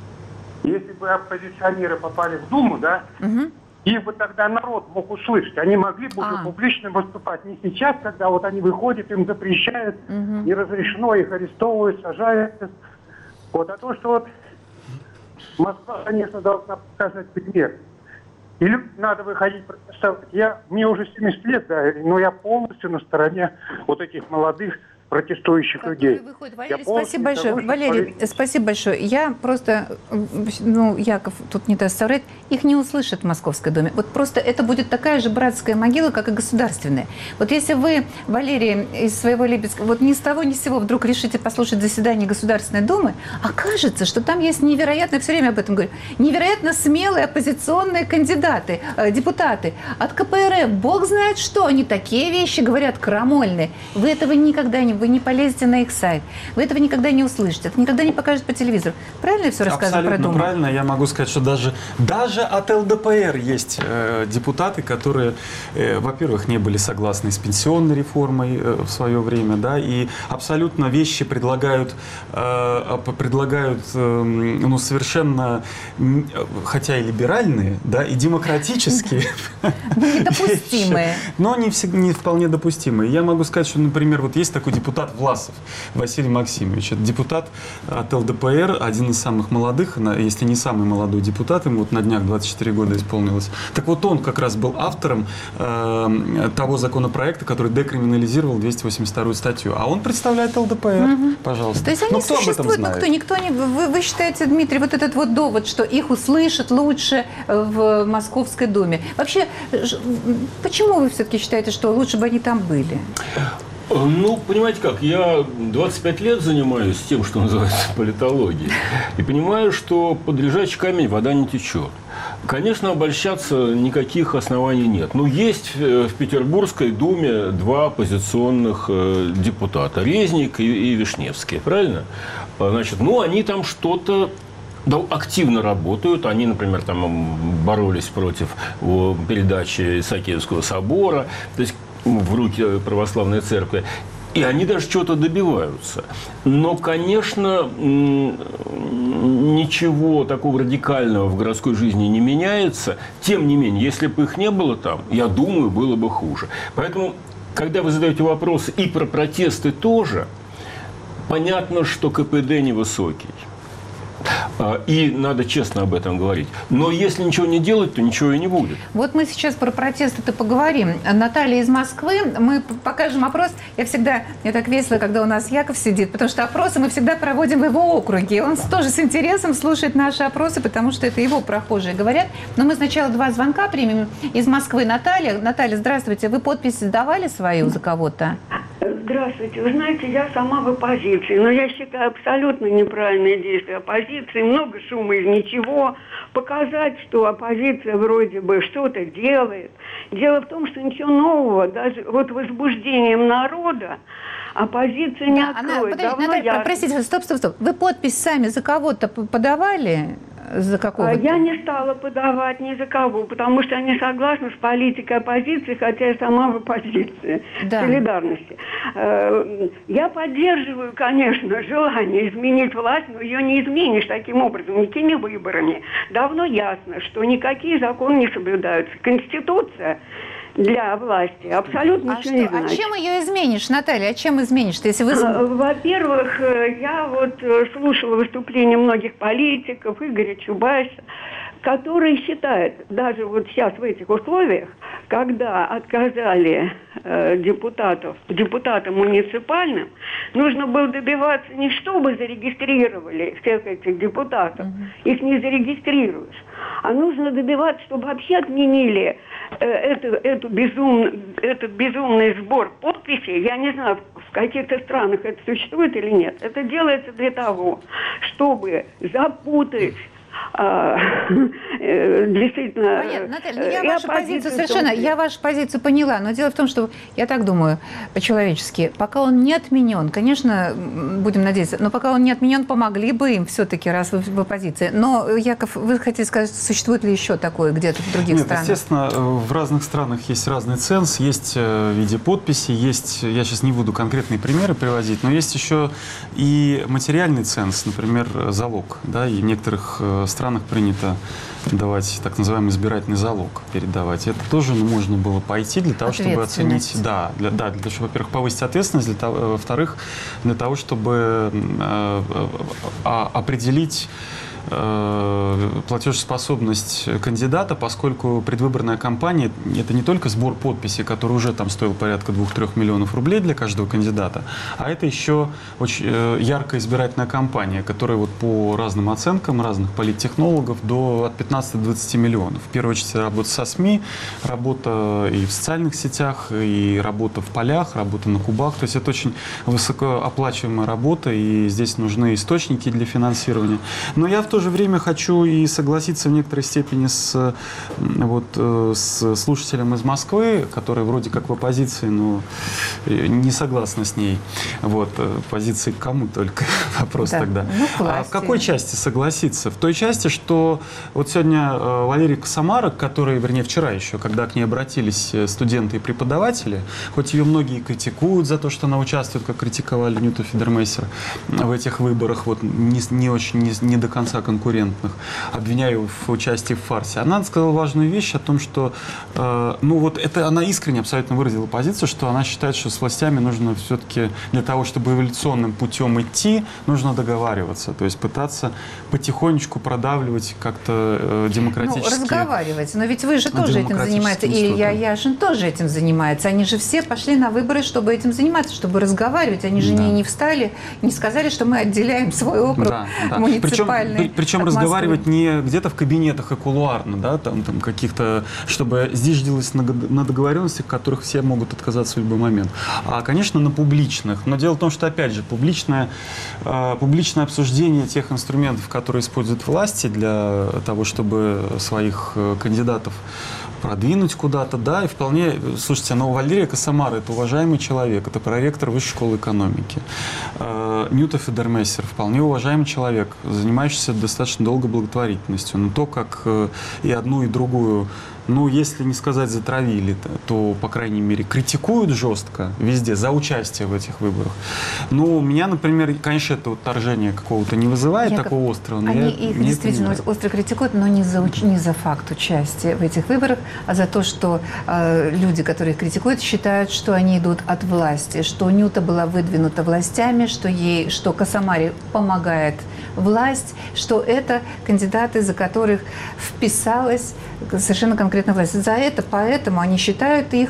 Если бы оппозиционеры попали в Думу, да, их бы тогда народ мог услышать. Они могли бы уже публично выступать. Не сейчас, когда вот они выходят, им запрещают, не разрешено, их арестовывают, сажают. Вот. А то, что вот Москва, конечно, должна показать пример. И людям надо выходить протестовать. Мне уже 70 лет, да, но я полностью на стороне вот этих молодых протестующих людей. Валерий, спасибо большое. Валерий, спасибо большое. Я просто, Яков тут не даст соврать, их не услышат в Московской думе. Вот просто это будет такая же братская могила, как и государственная. Вот если вы, Валерий, из своего Липецка, вот ни с того ни с сего вдруг решите послушать заседание Государственной Думы, окажется, что там есть невероятно, я все время об этом говорю, невероятно смелые оппозиционные кандидаты, депутаты от КПРФ. Бог знает что, они такие вещи говорят крамольные. Вы этого никогда вы не полезете на их сайт, вы этого никогда не услышите, это никогда не покажут по телевизору. Правильно я все рассказываю про Думу? Абсолютно правильно. Я могу сказать, что даже от ЛДПР есть депутаты, которые, во-первых, не были согласны с пенсионной реформой в свое время, да, и абсолютно вещи предлагают совершенно, хотя и либеральные, да, и демократические. Недопустимые. Но не вполне допустимые. Я могу сказать, что, например, вот есть такой депутат Власов Василий Максимович. Это депутат от ЛДПР, один из самых молодых, если не самый молодой депутат, ему вот на днях 24 года исполнилось. Так вот он как раз был автором того законопроекта, который декриминализировал 282-ю статью. А он представляет ЛДПР, пожалуйста. То есть они существуют, никто не... Вы считаете, Дмитрий, вот этот вот довод, что их услышат лучше в Московской Думе. Вообще, почему вы все-таки считаете, что лучше бы они там были? Ну, понимаете как, я 25 лет занимаюсь тем, что называется политологией, и понимаю, что под лежачий камень вода не течет. Конечно, обольщаться никаких оснований нет. Но есть в Петербургской думе два оппозиционных депутата, Резник и Вишневский, правильно? Значит, они там что-то активно работают. Они, например, там боролись против передачи Исаакиевского собора, то есть в руки православной церкви. И они даже чего-то добиваются. Но, конечно, ничего такого радикального в городской жизни не меняется. Тем не менее, если бы их не было там, я думаю, было бы хуже. Поэтому, когда вы задаете вопросы и про протесты тоже, понятно, что КПД невысокий. И надо честно об этом говорить. Но если ничего не делать, то ничего и не будет. Вот мы сейчас про протесты-то поговорим. Наталья из Москвы. Мы покажем опрос. Мне так весело, когда у нас Яков сидит, потому что опросы мы всегда проводим в его округе. Он тоже с интересом слушает наши опросы, потому что это его прохожие говорят. Но мы сначала два звонка примем. Из Москвы Наталья. Наталья, здравствуйте. Вы подписи давали свою за кого-то? Здравствуйте. Вы знаете, я сама в оппозиции, но я считаю абсолютно неправильное действие оппозиции. Много шума из ничего. Показать, что оппозиция вроде бы что-то делает. Дело в том, что ничего нового, даже вот возбуждением народа, оппозиция не откроет. Наталья, простите, стоп. Вы подпись сами за кого-то подавали? За какого-то? Я не стала подавать ни за кого, потому что я не согласна с политикой оппозиции, хотя я сама в оппозиции, солидарности. Я поддерживаю, конечно, желание изменить власть, но ее не изменишь таким образом, никакими выборами. Давно ясно, что никакие законы не соблюдаются. Конституция для власти абсолютно ничего не значит. А чем ее изменишь, Наталья? А чем изменишь? Если вы... Во-первых, я вот слушала выступления многих политиков, Игоря Чубайса, которые считают, даже вот сейчас в этих условиях, когда отказали депутатам муниципальным, нужно было добиваться не чтобы зарегистрировали всех этих депутатов, их не зарегистрируешь, а нужно добиваться, чтобы вообще отменили этот безумный сбор подписей. Я не знаю, в каких-то странах это существует или нет. Это делается для того, чтобы запутать действительно... Понятно, Наталья, я вашу позицию поняла, но дело в том, что, я так думаю, по-человечески, пока он не отменен, конечно, будем надеяться, но пока он не отменен, помогли бы им все-таки, раз вы в оппозиции. Но, Яков, вы хотите сказать, существует ли еще такое где-то в других странах? Естественно, в разных странах есть разный ценз, есть в виде подписи, есть, я сейчас не буду конкретные примеры приводить, но есть еще и материальный ценз, например, залог, да, и в некоторых странах принято давать так называемый избирательный залог, передавать. Это тоже можно было пойти для того, чтобы оценить, для того, чтобы, во-первых, повысить ответственность, во-вторых, для того, чтобы определить платежеспособность кандидата, поскольку предвыборная кампания – это не только сбор подписей, который уже там стоил порядка 2-3 миллионов рублей для каждого кандидата, а это еще очень яркая избирательная кампания, которая вот по разным оценкам разных политтехнологов от 15 до 20 миллионов. В первую очередь работа со СМИ, работа и в социальных сетях, и работа в полях, работа на кубах. То есть это очень высокооплачиваемая работа, и здесь нужны источники для финансирования. Но я в то же время хочу и согласиться в некоторой степени с слушателем из Москвы, который вроде как в оппозиции, но не согласна с ней. Вот, позиции к кому только вопрос тогда. А в какой части согласиться? В той части, что вот сегодня Валерия Косомарок, который, вернее, вчера еще, когда к ней обратились студенты и преподаватели, хоть ее многие критикуют за то, что она участвует, как критиковали Нюту Фидермейстер в этих выборах, вот не до конца конкурентных, обвиняю в участии в фарсе. Она сказала важную вещь о том, что она искренне абсолютно выразила позицию, что она считает, что с властями нужно все-таки для того, чтобы эволюционным путем идти, нужно договариваться, то есть пытаться потихонечку продавливать как-то демократически. Разговаривать. Но ведь вы же тоже этим занимаетесь. И Илья Яшин тоже этим занимается. Они же все пошли на выборы, чтобы этим заниматься, чтобы разговаривать. Они же не встали, не сказали, что мы отделяем свой округ муниципальный. Причем разговаривать не где-то в кабинетах и кулуарно, да, там каких-то, чтобы зиждилось на договоренностях, от которых все могут отказаться в любой момент. А, конечно, на публичных. Но дело в том, что, опять же, публичное обсуждение тех инструментов, которые используют власти для того, чтобы своих кандидатов продвинуть куда-то, да, и вполне, слушайте, Валерия Косомара – это уважаемый человек, это проректор Высшей школы экономики. Нюта Фидермейстер – вполне уважаемый человек, занимающийся достаточно долго благотворительностью. Но то, как и одну, и другую, если не сказать затравили, то, по крайней мере, критикуют жестко везде за участие в этих выборах. Меня, например, конечно, это вторжение какого-то не вызывает такого острого. Но они их действительно остро критикуют, но не за факт участия в этих выборах, а за то, что люди, которые их критикуют, считают, что они идут от власти, что Нюта была выдвинута властями, что Косомаре помогает власть, что это кандидаты, за которых вписалась совершенно конкретно власть. Поэтому они считают их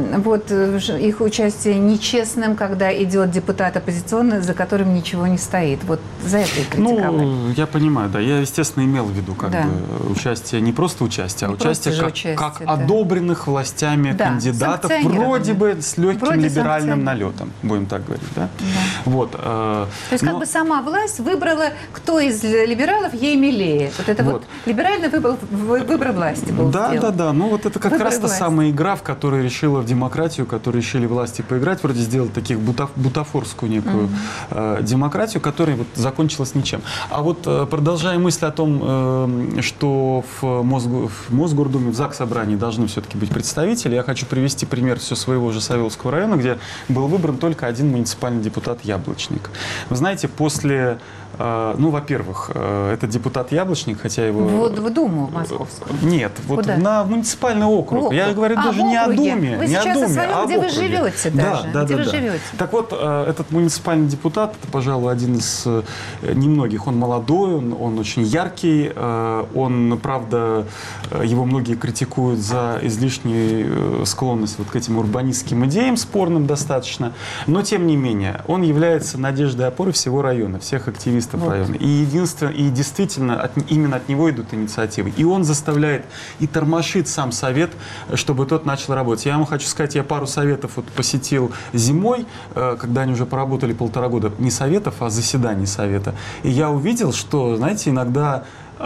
участие нечестным, когда идет депутат оппозиционный, за которым ничего не стоит. Вот за это и критиковали. Я понимаю, да. Я, естественно, имел в виду участие, не просто участие, а участие как одобренных властями кандидатов, вроде бы с легким либеральным налетом, будем так говорить. Да? Вот. То есть как бы сама власть выбрала, кто из либералов ей милее. Вот это вот либеральный выбор власти был сделан. Да. Это как раз та самая игра, в которой решила в демократию, которую решили власти поиграть, вроде сделать таких бутафорскую некую демократию, которая закончилась ничем. А вот продолжая мысль о том, что в Мосгордуме, в Заксобрании должны все-таки быть представители, я хочу привести пример все своего же Савеловского района, где был выбран только один муниципальный депутат Яблочник. Вы знаете, после... во-первых, этот депутат Яблочник, хотя его... В Думу московскую? Нет, на муниципальный округ. Я говорю даже не о Думе. Вы сейчас о своем, где вы живете даже. Где вы живете. Так вот, этот муниципальный депутат, это, пожалуй, один из немногих. Он молодой, он очень яркий. Он, правда, его многие критикуют за излишнюю склонность к этим урбанистским идеям, спорным достаточно. Но, тем не менее, он является надеждой и опорой всего района, всех активистов района. И действительно, именно от него идут инициативы. И он заставляет и тормошит сам совет, чтобы тот начал работать. Я вам хочу сказать, я пару советов посетил зимой, когда они уже поработали 1,5 года, не советов, а заседаний совета. И я увидел, что, знаете, иногда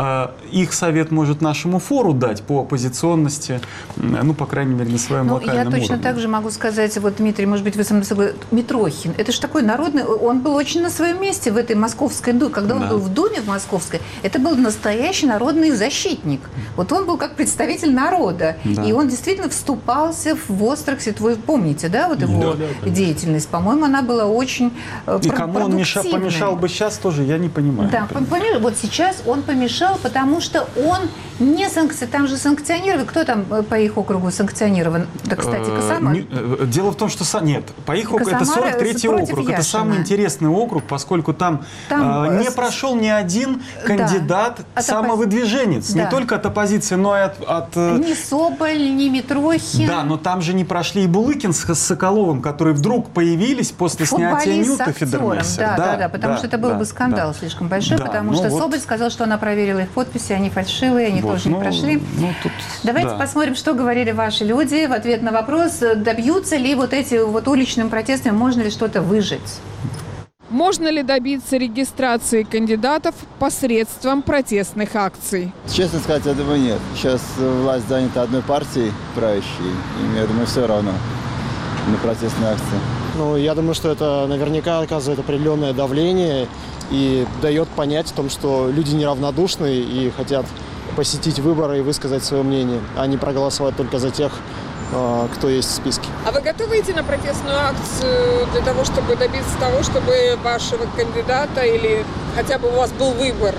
их совет может нашему фору дать по оппозиционности, по крайней мере, на своем локальном уровне. Я точно так же могу сказать, Дмитрий, может быть, вы со мной согласны, Митрохин, это же такой народный, он был очень на своем месте в этой московской думе. Когда он был в Думе в московской, это был настоящий народный защитник. Вот он был как представитель народа. И он действительно вступался в острых ситуациях. Вы помните, его деятельность? По-моему, она была очень продуктивной. И кому он помешал бы сейчас, тоже я не понимаю. Да, вот сейчас он помешал поддержал, потому что он не там же санкционирован. Кто там по их округу санкционирован? Да, кстати, Косомар. Дело в том, что нет. По их округу это 43-й округ. Яшина. Это самый интересный округ, поскольку там не прошел ни один кандидат самовыдвиженец. Да. Не только от оппозиции, но и от... Ни Соболь, ни Митрохин. Да, но там же не прошли и Булыкин с Соколовым, которые вдруг появились после снятия Нюта Федермессера. Да, потому что это был бы скандал слишком большой, потому что Соболь сказал, что она проверила их подписи, они фальшивые, они тоже не прошли. Давайте посмотрим, что говорили ваши люди в ответ на вопрос, добьются ли вот эти вот уличным протестами, можно ли что-то выжить. Можно ли добиться регистрации кандидатов посредством протестных акций? Честно сказать, я думаю, нет. Сейчас власть занята одной партией правящей, и я думаю, все равно на протестные акции. Ну, я думаю, что это наверняка оказывает определенное давление и дает понять о том, что люди неравнодушны и хотят посетить выборы и высказать свое мнение, а не проголосовать только за тех, кто есть в списке. А вы готовы идти на протестную акцию для того, чтобы добиться того, чтобы вашего кандидата или хотя бы у вас был выбор?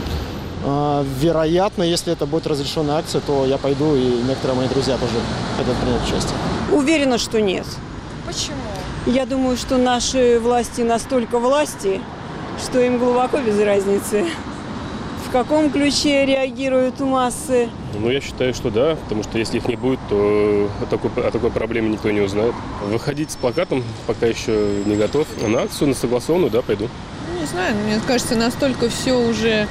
Вероятно, если это будет разрешенная акция, то я пойду, и некоторые мои друзья тоже хотят принять участие. Уверена, что нет. Почему? Я думаю, что наши власти настолько власти, что им глубоко без разницы, в каком ключе реагируют массы. Ну, я считаю, что да, потому что если их не будет, то о такой проблеме никто не узнает. Выходить с плакатом пока еще не готов. На акцию, на согласованную, да, пойду. Не знаю, мне кажется, настолько все уже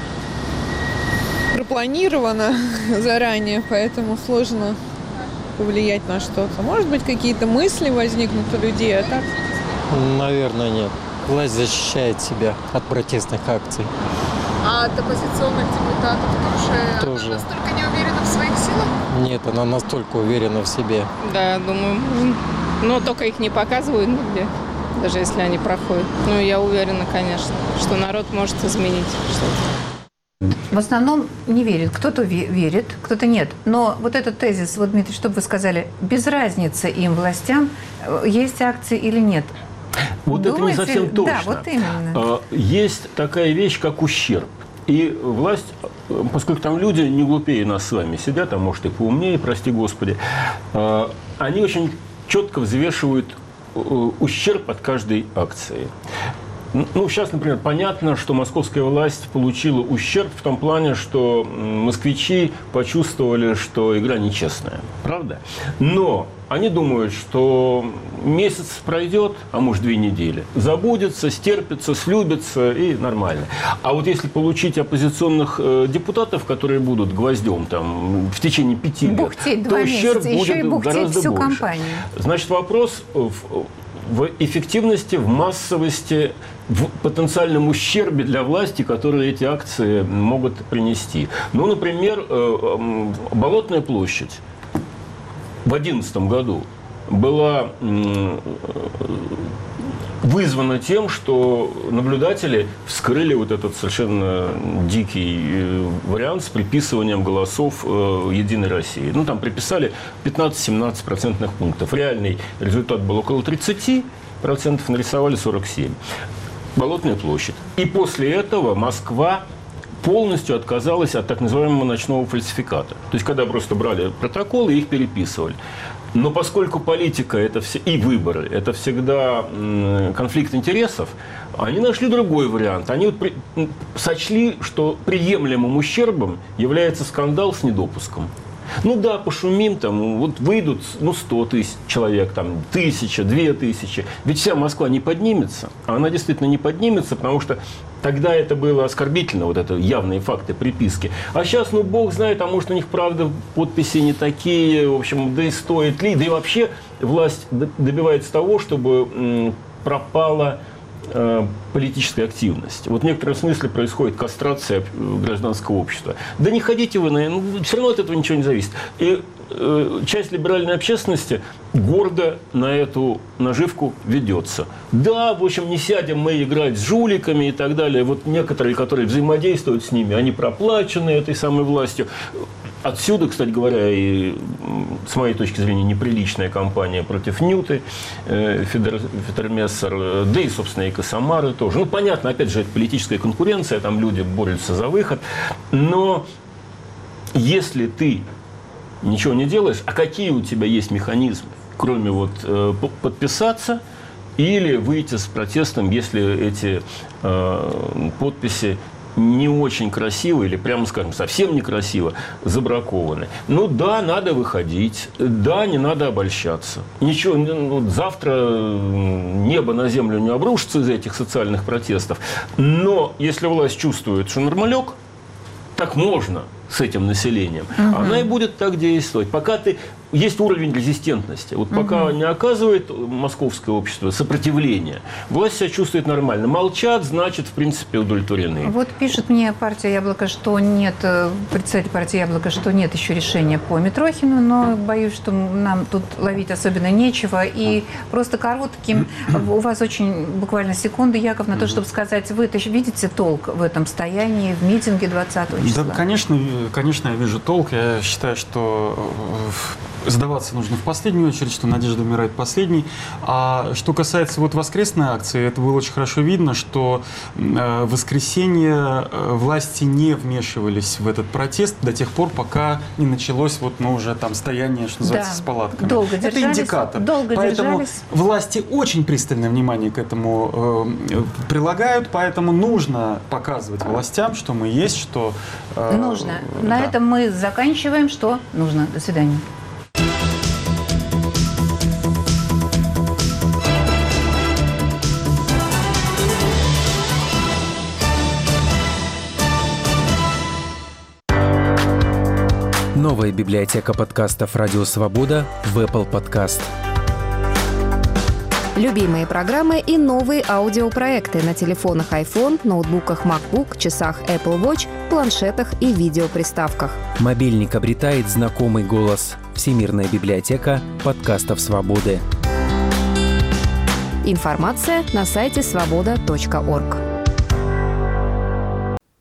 пропланировано заранее, поэтому сложно повлиять на что-то. Может быть, какие-то мысли возникнут у людей, а так? Наверное, нет. Власть защищает себя от протестных акций. А от оппозиционных депутатов тоже она настолько не уверена в своих силах? Нет, она настолько уверена в себе. Да, думаю. Но только их не показывают нигде, даже если они проходят. Ну, я уверена, конечно, что народ может изменить что-то. В основном не верит. Кто-то верит, кто-то нет. Но вот этот тезис, вот, Дмитрий, что бы вы сказали, без разницы им, властям, есть акции или нет? Вот Думаете? Это не совсем точно. Да, вот именно. Есть такая вещь, как ущерб. И власть, поскольку там люди не глупее нас с вами сидят, а может и поумнее, прости господи, они очень четко взвешивают ущерб от каждой акции. Ну, сейчас, например, понятно, что московская власть получила ущерб в том плане, что москвичи почувствовали, что игра нечестная. Правда? Но они думают, что месяц пройдет, а может 2 недели, забудется, стерпится, слюбится и нормально. А вот если получить оппозиционных депутатов, которые будут гвоздем там, в течение 5 лет, то ущерб будет гораздо больше. Компанию. Значит, вопрос в эффективности, в массовости, в потенциальном ущербе для власти, которые эти акции могут принести. Ну, например, Болотная площадь в 2011 году была вызвана тем, что наблюдатели вскрыли вот этот совершенно дикий вариант с приписыванием голосов «Единой России». Ну, там приписали 15-17% пунктов. Реальный результат был около 30%, нарисовали 47%. Болотная площадь. И после этого Москва полностью отказалась от так называемого ночного фальсификата. То есть, когда просто брали протоколы и их переписывали. Но поскольку политика это и выборы – это всегда конфликт интересов, они нашли другой вариант. Они сочли, что приемлемым ущербом является скандал с недопуском. Ну да, пошумим, там, вот выйдут 100 тысяч человек, там, 1000, 2000. Ведь вся Москва не поднимется. А она действительно не поднимется, потому что тогда это было оскорбительно, вот это явные факты приписки. А сейчас, ну, бог знает, а может, у них, правда, подписи не такие, в общем, да и стоит ли. Да и вообще власть добивается того, чтобы пропала политическая активность. Вот в некотором смысле происходит кастрация гражданского общества. Да не ходите вы все равно от этого ничего не зависит. И часть либеральной общественности гордо на эту наживку ведется. Да, в общем, не сядем мы играть с жуликами и так далее. Вот некоторые, которые взаимодействуют с ними, они проплачены этой самой властью. Отсюда, кстати говоря, и с моей точки зрения неприличная кампания против Нюты, Фитермессер, да и, собственно, и Косомары тоже. Ну, понятно, опять же, это политическая конкуренция, там люди борются за выход. Но если ты ничего не делаешь, а какие у тебя есть механизмы, кроме вот подписаться или выйти с протестом, если эти подписи не очень красиво или, прямо скажем, совсем некрасиво забракованы. Ну да, надо выходить, да, не надо обольщаться. Ничего, завтра небо на землю не обрушится из этих социальных протестов. Но если власть чувствует, что нормалек, так можно с этим населением, она и будет так действовать. Пока есть уровень резистентности. Вот пока не оказывает московское общество сопротивление, власть себя чувствует нормально. Молчат, значит, в принципе, удовлетворены. Вот пишет мне партия «Яблоко», что нет, представитель партии «Яблоко», что нет еще решения по Митрохину, но боюсь, что нам тут ловить особенно нечего. И просто коротким, у вас очень буквально секунды, Яков, на то, чтобы сказать, вы видите толк в этом стоянии, в митинге 20 числа? Да, конечно, я вижу толк. Я считаю, что сдаваться нужно в последнюю очередь, что надежда умирает последней. А что касается вот воскресной акции, это было очень хорошо видно, что в воскресенье власти не вмешивались в этот протест до тех пор, пока не началось вот, уже там стояние, что называется, с палатками. Долго держались, это индикатор. Поэтому власти очень пристальное внимание к этому прилагают, поэтому нужно показывать властям, что мы есть, что... Нужно. На этом мы заканчиваем. Что нужно? До свидания. Новая библиотека подкастов «Радио Свобода» в Apple Podcast. Любимые программы и новые аудиопроекты на телефонах iPhone, ноутбуках MacBook, часах Apple Watch, планшетах и видеоприставках. Мобильник обретает знакомый голос. Всемирная библиотека подкастов «Свободы». Информация на сайте svoboda.org.